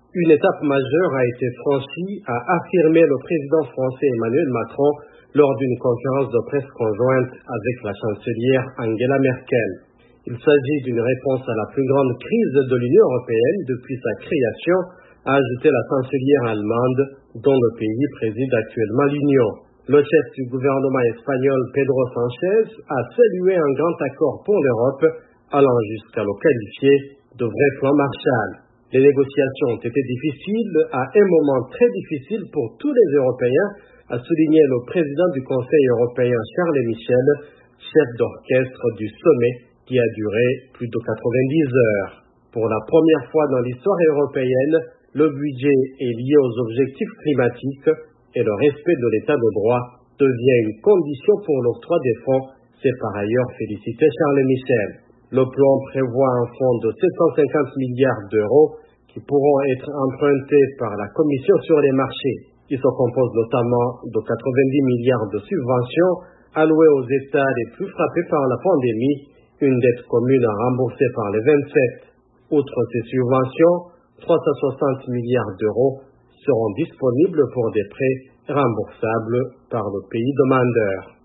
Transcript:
Une étape majeure a été franchie, a affirmé le président français Emmanuel Macron lors d'une conférence de presse conjointe avec la chancelière Angela Merkel. Il s'agit d'une réponse à la plus grande crise de l'Union européenne depuis sa création, a ajouté la chancelière allemande, dont le pays préside actuellement l'Union. Le chef du gouvernement espagnol Pedro Sánchez a salué un grand accord pour l'Europe, allant jusqu'à le qualifier de vrai plan Marshall. Les négociations ont été difficiles, à un moment très difficile pour tous les Européens, a souligné le président du Conseil européen Charles Michel, chef d'orchestre du sommet qui a duré plus de 90 heures. Pour la première fois dans l'histoire européenne, le budget est lié aux objectifs climatiques et le respect de l'état de droit devient une condition pour l'octroi des fonds, s'est par ailleurs félicité Charles Michel. Le plan prévoit un fonds de 750 milliards d'euros qui pourront être empruntés par la Commission sur les marchés. Il se compose notamment de 90 milliards de subventions allouées aux États les plus frappés par la pandémie, une dette commune à rembourser par les 27. Outre ces subventions, 360 milliards d'euros seront disponibles pour des prêts remboursables par le pays demandeur.